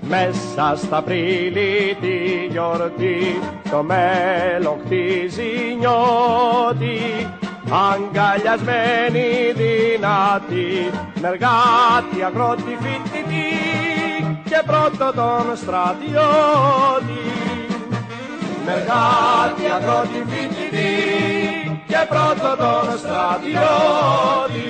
Μέσα στα Απρίλη τη γιορτή το μέλλον χτίζει νιώτη, αγκαλιασμένη δυνατή, μεργάτη, αγρότη, φοιτητή και πρώτο τον στρατιώτη. Μεργάτη, αγρότη, φοιτητή και πρώτο τον στρατιώτη.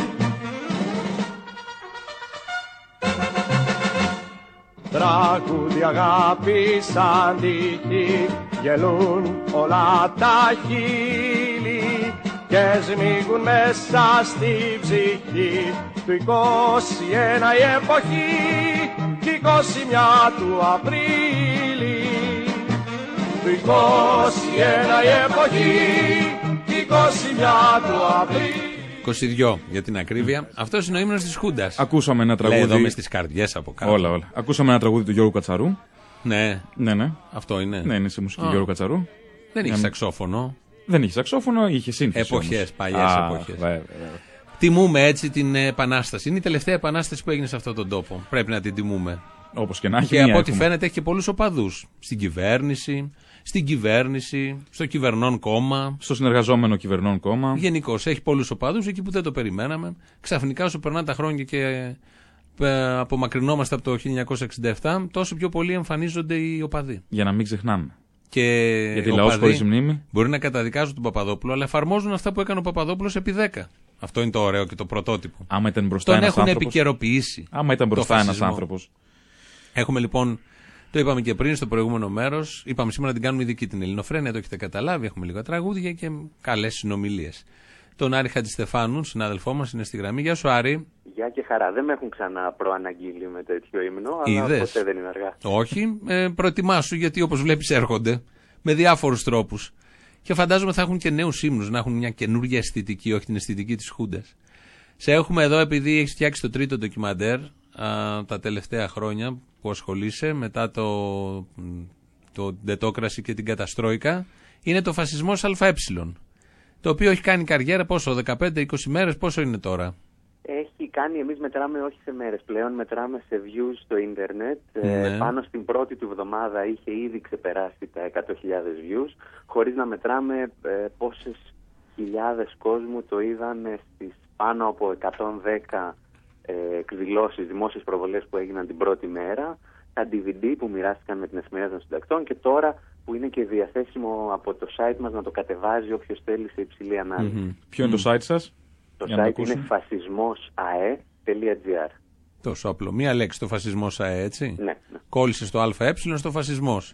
Τραγούδι αγάπη σαν τύχη, γελούν όλα τα χείλη και σμίγουν μέσα στη ψυχή του 21 η εποχή κι 21 του Απρίλη. Του 21 η εποχή κι 21 του Απρίλη. 22 για την ακρίβεια. Αυτός είναι ο ύμνος της Χούντας. Ακούσαμε ένα τραγούδι. Λέει εδώ μες στις καρδιές από κάτω. Όλα. Ακούσαμε ένα τραγούδι του Γιώργου Κατσαρού. Ναι. Ναι. Αυτό είναι. Ναι, είναι σε μουσική Γιώργου Κατσαρού. Δεν είχε σαξόφωνο. Δεν είχε σαξόφωνο, είχε σύνθεση. Εποχές, παλιές εποχές. Τιμούμε έτσι την επανάσταση. Είναι η τελευταία επανάσταση που έγινε σε αυτόν τον τόπο. Πρέπει να την τιμούμε. Όπως και να έχει. Και από ό,τι φαίνεται έχει και πολλούς οπαδούς. Στην κυβέρνηση, στο κυβερνών κόμμα. Στο συνεργαζόμενο κυβερνών κόμμα. Γενικώς έχει πολλούς οπαδούς εκεί που δεν το περιμέναμε. Ξαφνικά όσο περνάνε τα χρόνια και απομακρυνόμαστε από το 1967, τόσο πιο πολύ εμφανίζονται οι οπαδοί. Για να μην ξεχνάμε. Και γιατί λαός χωρίς μνήμη. Μπορεί να καταδικάζουν τον Παπαδόπουλο, αλλά εφαρμόζουν αυτά που έκανε ο Παπαδόπουλος επί 10. Αυτό είναι το ωραίο και το πρωτότυπο. Άμα ήταν μπροστά τον ένας έχουν άνθρωπος. επικαιροποιήσει. Άμα ήταν μπροστά ένας άνθρωπος. Έχουμε λοιπόν, το είπαμε και πριν στο προηγούμενο μέρος, είπαμε σήμερα να την κάνουμε ειδική την Ελληνοφρένεια, το έχετε καταλάβει. Έχουμε λίγα τραγούδια και καλές συνομιλίες. Τον Άρη Χατζηστεφάνου, συνάδελφό μας, είναι στη γραμμή. Γεια σου, Άρη. Γεια και χαρά. Δεν με έχουν ξανά προαναγγείλει με τέτοιο ύμνο, αλλά ποτέ δεν είναι αργά. Όχι, προετοιμάσου, γιατί όπως βλέπεις έρχονται με διάφορους τρόπους. Και φαντάζομαι θα έχουν και νέους ύμνους, να έχουν μια καινούργια αισθητική, όχι την αισθητική της Χούντας. Σε έχουμε εδώ επειδή έχεις φτιάξει το τρίτο ντοκιμαντέρ τα τελευταία χρόνια που ασχολείσαι μετά το Ντετόκραση και την Καταστρόικα. Είναι το φασισμός ΑΕ. Το οποίο έχει κάνει καριέρα πόσο, 15-20 μέρες, πόσο είναι τώρα? Έχει κάνει, εμείς μετράμε όχι σε μέρες πλέον, μετράμε σε views στο ίντερνετ. Πάνω στην πρώτη του εβδομάδα είχε ήδη ξεπεράσει τα 100.000 views, χωρίς να μετράμε πόσες χιλιάδες κόσμου το είδαν στις πάνω από 110 εκδηλώσεις, δημόσιες προβολές που έγιναν την πρώτη μέρα, τα DVD που μοιράστηκαν με την Εφημερίδα των Συντακτών και τώρα που είναι και διαθέσιμο από το site μας να το κατεβάζει όποιος θέλει σε υψηλή ανάλυση. Ποιο είναι το site σας? Το site είναι fasισμοsae.gr. Τόσο απλό. Μία λέξη, το φασισμός ΑΕ, έτσι. Ναι. Κόλλησε στο ΑΕ στο φασισμός.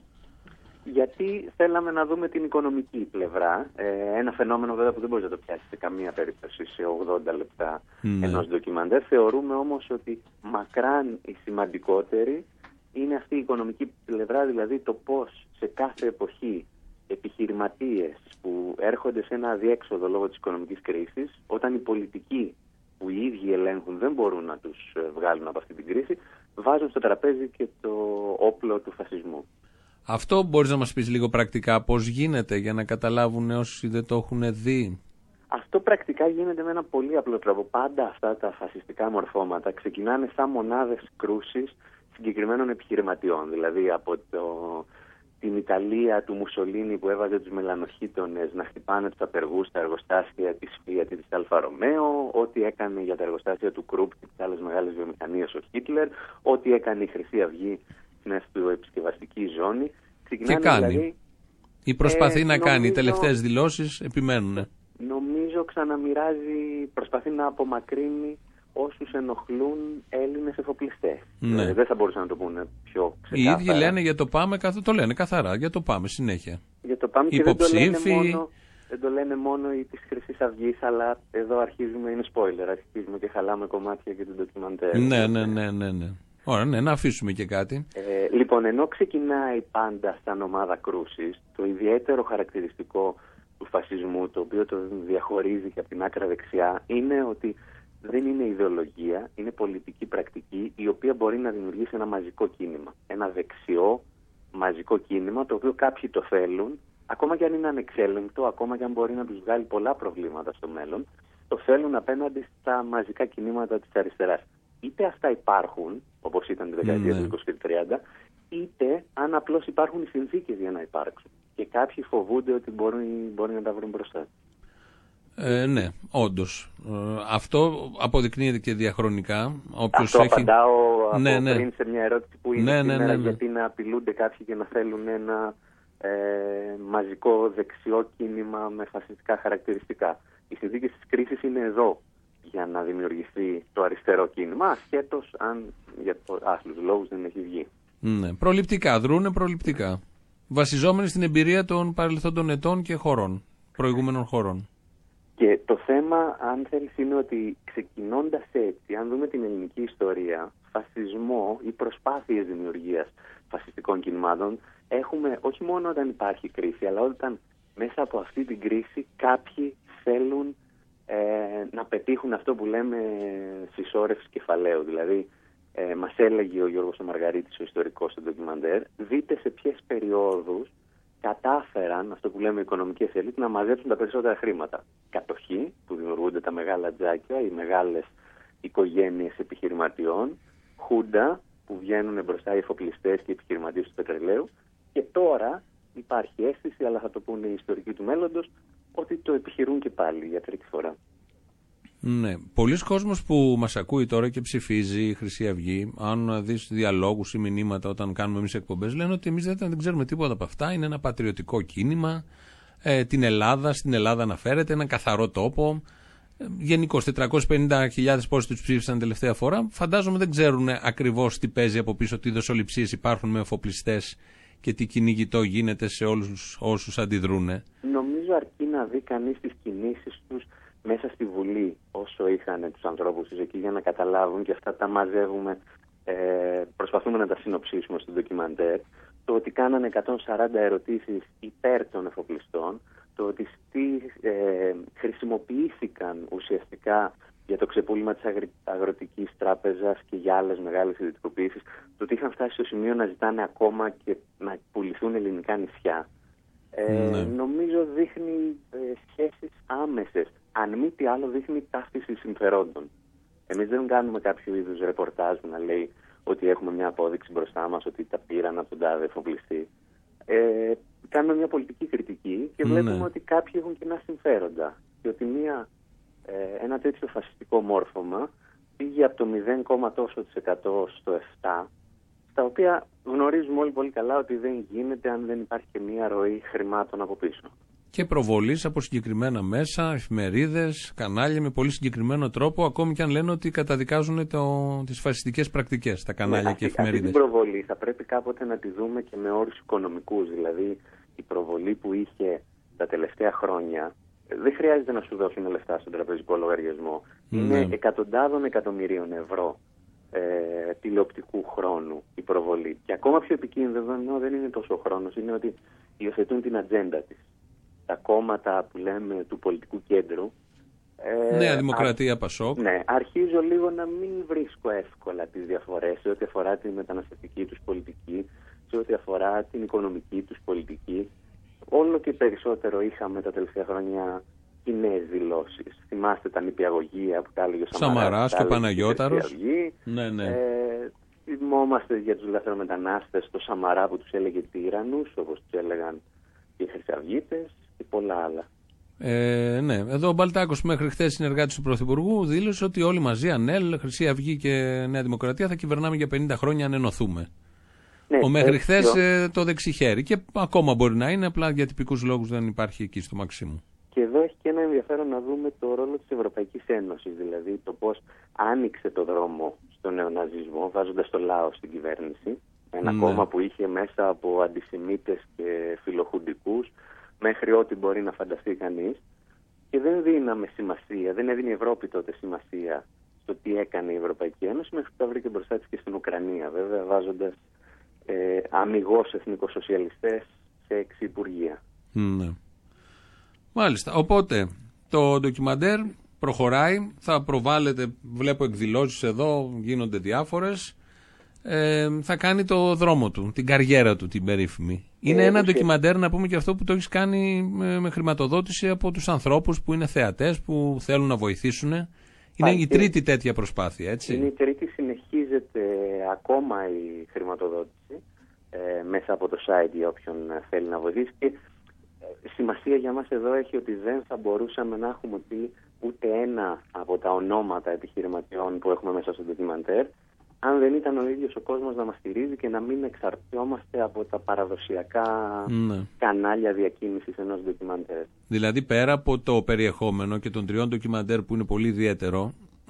Γιατί θέλαμε να δούμε την οικονομική πλευρά. Ένα φαινόμενο βέβαια που δεν μπορείς να το πιάσεις σε καμία περίπτωση σε 80 λεπτά ενός ντοκιμαντέρ. Θεωρούμε όμως ότι μακράν η σημαντικότερη είναι αυτή η οικονομική πλευρά, δηλαδή το πώς σε κάθε εποχή επιχειρηματίες που έρχονται σε ένα αδιέξοδο λόγω της οικονομικής κρίσης, όταν οι πολιτικοί που οι ίδιοι ελέγχουν δεν μπορούν να τους βγάλουν από αυτή την κρίση, βάζουν στο τραπέζι και το όπλο του φασισμού. Αυτό μπορείς να μας πεις λίγο πρακτικά πώς γίνεται για να καταλάβουν όσοι δεν το έχουν δει? Αυτό πρακτικά γίνεται με ένα πολύ απλό τρόπο. Πάντα αυτά τα φασιστικά μορφώματα ξεκινάνε σαν μονάδες κρούσης συγκεκριμένων επιχειρηματιών. Δηλαδή από την Ιταλία του Μουσολίνι που έβαζε τους μελανοχίτονες να χτυπάνε τους απεργούς στα εργοστάσια της Fiat ή της Αλφα Ρωμαίο, ό,τι έκανε για τα εργοστάσια του Κρουπ και τις άλλες μεγάλες βιομηχανίες ο Χίτλερ, ό,τι έκανε η Χρυσή Αυγή στην αυτοεπισκευαστική ζώνη. Και κάνει. Δηλαδή, ή προσπαθεί να κάνει. Οι τελευταίες δηλώσεις επιμένουν. Νομίζω ξαναμοιράζει, προσπαθεί να απομακρύνει όσους ενοχλούν Έλληνες εφοπλιστές. Ναι. Δεν θα μπορούσαν να το πούνε πιο ξεκάθαρα. Οι ίδιοι λένε για το πάμε, το λένε καθαρά, για το πάμε συνέχεια. Για το πάμε υποψήφοι. Δεν το λένε μόνο οι της Χρυσής Αυγής, αλλά εδώ αρχίζουμε, είναι spoiler, αρχίζουμε και χαλάμε κομμάτια και την ντοκιμαντέρ. Ναι. Ωραία, ναι, να αφήσουμε και κάτι. Λοιπόν, ενώ ξεκινάει πάντα σαν ομάδα κρούσης, το ιδιαίτερο χαρακτηριστικό του φασισμού, το οποίο το διαχωρίζει και από την άκρα δεξιά, είναι ότι δεν είναι ιδεολογία, είναι πολιτική πρακτική, η οποία μπορεί να δημιουργήσει ένα μαζικό κίνημα. Ένα δεξιό μαζικό κίνημα, το οποίο κάποιοι το θέλουν, ακόμα και αν είναι ανεξέλεγκτο, ακόμα και αν μπορεί να τους βγάλει πολλά προβλήματα στο μέλλον, το θέλουν απέναντι στα μαζικά κινήματα της αριστεράς. είτε αυτά υπάρχουν, όπως ήταν τη δεκαετία του 20 και του 30, είτε αν απλώς υπάρχουν οι συνθήκες για να υπάρξουν. Και κάποιοι φοβούνται ότι μπορεί να τα βρουν μπροστά. Ναι, όντως. Αυτό αποδεικνύεται και διαχρονικά. Αυτό απαντάω πριν σε μια ερώτηση που είναι σήμερα, γιατί να απειλούνται κάποιοι και να θέλουν ένα μαζικό δεξιό κίνημα με φασιστικά χαρακτηριστικά. Οι συνθήκες της κρίσης είναι εδώ για να δημιουργηθεί το αριστερό κίνημα, ασχέτως αν για άθλους λόγους δεν έχει βγει. Ναι, προληπτικά, δρούνε προληπτικά. Βασιζόμενοι στην εμπειρία των παρελθόντων ετών και χωρών, προηγούμενων χωρών. Και το θέμα, αν θέλεις, είναι ότι ξεκινώντας έτσι, αν δούμε την ελληνική ιστορία, φασισμό ή προσπάθειες δημιουργίας φασιστικών κινημάτων, έχουμε όχι μόνο όταν υπάρχει κρίση, αλλά όταν μέσα από αυτή την κρίση κάποιοι θέλουν να πετύχουν αυτό που λέμε συσσόρευση κεφαλαίου. Δηλαδή, μας έλεγε ο Γιώργος ο Μαργαρίτης, ο ιστορικός στο ντοκιμαντέρ, δείτε σε ποιες περιόδους κατάφεραν, αυτό που λέμε οικονομικές ελίτ, να μαζέψουν τα περισσότερα χρήματα. Κατοχή, που δημιουργούνται τα μεγάλα τζάκια, οι μεγάλες οικογένειες επιχειρηματιών, χούντα, που βγαίνουν μπροστά οι εφοπλιστές και οι επιχειρηματίες του πετρελαίου, και τώρα υπάρχει αίσθηση, αλλά θα το πούνε οι ιστορικοί του μέλλοντος, ότι το επιχειρούν και πάλι για τρίτη φορά. Ναι. Πολλοί κόσμος που μας ακούει τώρα και ψηφίζει η Χρυσή Αυγή, αν δεις διαλόγους ή μηνύματα όταν κάνουμε εμείς εκπομπές, λένε ότι εμείς δεν ξέρουμε τίποτα από αυτά. Είναι ένα πατριωτικό κίνημα. Στην Ελλάδα αναφέρεται, ένα καθαρό τόπο. Γενικώς 450.000 πόσοι τους ψήφισαν τελευταία φορά. Φαντάζομαι δεν ξέρουν ακριβώς τι παίζει από πίσω, τι δοσοληψίες υπάρχουν με εφοπλιστές και τι κυνηγητό γίνεται σε όλους όσους αντιδρούνε. Νομίζω αρκεί να δει κανείς τις κινήσεις τους μέσα στη Βουλή, όσο είχαν τους ανθρώπους τους εκεί, για να καταλάβουν, και αυτά τα μαζεύουμε, προσπαθούμε να τα συνοψίσουμε στο ντοκιμαντέρ, το ότι κάνανε 140 ερωτήσεις υπέρ των εφοπλιστών, το ότι χρησιμοποιήθηκαν ουσιαστικά για το ξεπούλημα της Αγροτικής Τράπεζας και για άλλες μεγάλες ιδιωτικοποιήσεις, το ότι είχαν φτάσει στο σημείο να ζητάνε ακόμα και να πουληθούν ελληνικά νησιά. Νομίζω δείχνει σχέσεις άμεσες. Αν μη τι άλλο, δείχνει ταύτιση συμφερόντων. Εμείς δεν κάνουμε κάποιο είδους ρεπορτάζ που να λέει ότι έχουμε μια απόδειξη μπροστά μας ότι τα πήραν από τον τάδε εφοπλιστή. Κάνουμε μια πολιτική κριτική και βλέπουμε ότι κάποιοι έχουν κοινά συμφέροντα. Και ότι ένα τέτοιο φασιστικό μόρφωμα πήγε από το 0,τόσο% στο 7%, τα οποία γνωρίζουμε όλοι πολύ καλά ότι δεν γίνεται αν δεν υπάρχει και μια ροή χρημάτων από πίσω. Και προβολής από συγκεκριμένα μέσα, εφημερίδες, κανάλια με πολύ συγκεκριμένο τρόπο, ακόμη και αν λένε ότι καταδικάζουν τις φασιστικές πρακτικές, τα κανάλια και εφημερίδες. Αυτή την προβολή θα πρέπει κάποτε να τη δούμε και με όρους οικονομικούς. Δηλαδή, η προβολή που είχε τα τελευταία χρόνια δεν χρειάζεται να σου δώσουν λεφτά στον τραπεζικό λογαριασμό. Είναι εκατοντάδων εκατομμυρίων ευρώ τηλεοπτικού χρόνου η προβολή. Και ακόμα πιο επικίνδυνο δεν είναι τόσο ο χρόνος, είναι ότι υιοθετούν την ατζέντα της. Τα κόμματα που λέμε του πολιτικού κέντρου. Νέα Δημοκρατία, Πασόκ. Ναι, αρχίζω λίγο να μην βρίσκω εύκολα τις διαφορές σε ό,τι αφορά τη μεταναστευτική τους πολιτική, σε ό,τι αφορά την οικονομική τους πολιτική. Όλο και περισσότερο είχαμε τα τελευταία χρόνια κοινές δηλώσεις. Θυμάστε τα νηπιαγωγεία που τα έλεγε ο Σαμαράς και ο Παναγιώταρος. Ναι. Θυμόμαστε για τους λαθρομετανάστες το Σαμαρά που τους έλεγε τύραννους, όπως τους έλεγαν οι χρυσαυγίτες και πολλά άλλα. Ναι, εδώ ο Μπαλτάκος μέχρι χθες συνεργάτης του Πρωθυπουργού δήλωσε ότι όλοι μαζί, ΑΝΕΛ, Χρυσή Αυγή και Νέα Δημοκρατία, θα κυβερνάμε για 50 χρόνια αν ενωθούμε. Ναι, ο μέχρι χθες το δεξιχέρι, και ακόμα μπορεί να είναι, απλά για τυπικούς λόγους δεν υπάρχει εκεί στο Μαξίμου. Και εδώ έχει και ένα ενδιαφέρον να δούμε το ρόλο της Ευρωπαϊκής Ένωσης, δηλαδή το πώς άνοιξε το δρόμο στον νεοναζισμό, βάζοντας το λαό στην κυβέρνηση. Ένα κόμμα που είχε μέσα από αντισημίτες και φιλοχουντικούς μέχρι ό,τι μπορεί να φανταστεί κανείς, και δεν δίναμε σημασία, δεν έδινε η Ευρώπη τότε σημασία στο τι έκανε η Ευρωπαϊκή Ένωση, μέχρι που τα βρήκε μπροστά της και στην Ουκρανία, βέβαια, βάζοντας αμιγώς εθνικοσοσιαλιστές σε εξυπουργεία. Ναι. Μάλιστα. Οπότε το ντοκιμαντέρ προχωράει, θα προβάλλεται, βλέπω εκδηλώσεις εδώ, γίνονται διάφορες. Θα κάνει το δρόμο του, την καριέρα του, την περίφημη. Είναι ένα ντοκιμαντέρ, να πούμε και αυτό, που το έχεις κάνει με χρηματοδότηση από τους ανθρώπους που είναι θεατές, που θέλουν να βοηθήσουν Είναι η τρίτη τέτοια προσπάθεια, έτσι. Είναι η τρίτη, συνεχίζεται ακόμα η χρηματοδότηση μέσα από το site για όποιον θέλει να βοηθήσει. Και σημασία για μας εδώ έχει ότι δεν θα μπορούσαμε να έχουμε πει ούτε ένα από τα ονόματα επιχειρηματιών που έχουμε μέσα στο ντοκιμαντέρ, αν δεν ήταν ο ίδιος ο κόσμος να μας στηρίζει και να μην εξαρτιόμαστε από τα παραδοσιακά κανάλια διακίνησης ενός ντοκιμαντέρ. Δηλαδή πέρα από το περιεχόμενο και των 3 ντοκιμαντέρ που είναι πολύ ιδιαίτερο,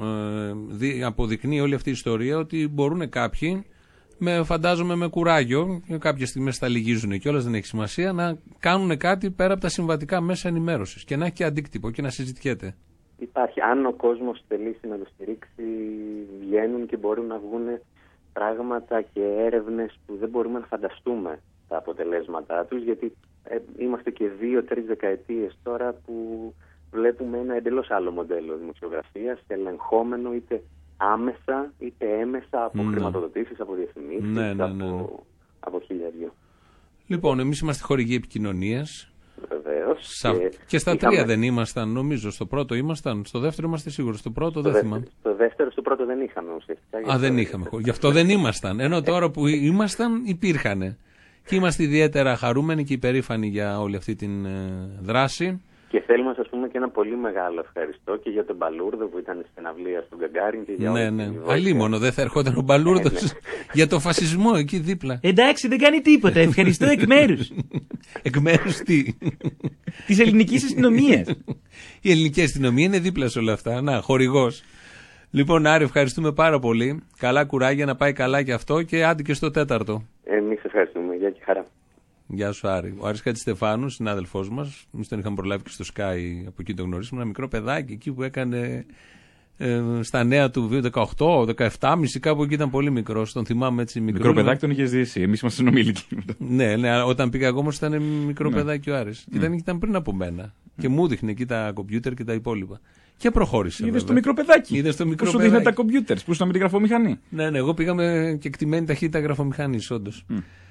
αποδεικνύει όλη αυτή η ιστορία ότι μπορούν κάποιοι, φαντάζομαι με κουράγιο, και κάποιες στιγμές τα λυγίζουν κιόλας, δεν έχει σημασία, να κάνουν κάτι πέρα από τα συμβατικά μέσα ενημέρωσης και να έχει και αντίκτυπο και να συζητιέται. Υπάρχει. Αν ο κόσμος θελήσει να το στηρίξει, βγαίνουν και μπορούν να βγουν πράγματα και έρευνες που δεν μπορούμε να φανταστούμε τα αποτελέσματά τους, γιατί είμαστε και 2-3 δεκαετίες τώρα που βλέπουμε ένα εντελώς άλλο μοντέλο δημοσιογραφίας, ελεγχόμενο είτε άμεσα είτε έμεσα από χρηματοδοτήσεις, από διαφημίσεις, από χιλιαδιό. Λοιπόν, εμείς είμαστε χορηγοί επικοινωνίας. Βεβαίως. Και στα 3 δεν ήμασταν, νομίζω. Στο πρώτο ήμασταν, στο δεύτερο είμαστε σίγουροι. Στο πρώτο δεν θυμάμαι. Στο πρώτο δεν είχαμε ουσιαστικά. Δεν είχαμε. Γι' αυτό δεν ήμασταν. Ενώ τώρα που ήμασταν υπήρχανε. Και είμαστε ιδιαίτερα χαρούμενοι και υπερήφανοι για όλη αυτή την δράση. Και θέλουμε να σας πούμε και ένα πολύ μεγάλο ευχαριστώ και για τον Μπαλούρδο που ήταν στην αυλία στον Γκαγκάριν. Αλίμονο, δεν θα ερχόταν ο Μπαλούρδος για το φασισμό εκεί δίπλα. Εντάξει, δεν κάνει τίποτα. Ευχαριστώ εκ μέρους. Εκ μέρους τι? Της ελληνικής αστυνομίας. Η ελληνική αστυνομία είναι δίπλα σε όλα αυτά. Να, χορηγός. Λοιπόν, Άρη, ευχαριστούμε πάρα πολύ. Καλά κουράγια, να πάει καλά και αυτό και άντε και στο 4ο. Εμείς ευχαριστούμε. Γεια και χαρά. Γεια σου, Άρη. Ο Άρης Χατζηστεφάνου, συνάδελφός μας, εμείς τον είχαμε προλάβει και στο Sky, από εκεί τον γνωρίσαμε, ένα μικρό παιδάκι εκεί που έκανε στα νέα του 18, 17,5, κάπου εκεί ήταν πολύ μικρός. Τον θυμάμαι έτσι μικρό. Μικρό παιδάκι τον είχες δει εσύ, εμείς είμαστε συνομήλικοι. Ναι, όταν πήγα εγώ όμως ήταν μικρό παιδάκι ο Άρης. Ήταν πριν από μένα. Και μου δείχνε εκεί τα κομπιούτερ και τα υπόλοιπα. Και προχώρησε. Είδες το μικρό παιδάκι. Που σου δείχνε τα κομπιούτερ, που ήσουν με τη γραφομηχανή. Ναι, εγώ πήγαμε και εκτιμένη ταχύτητα γραφομηχανής, όντως.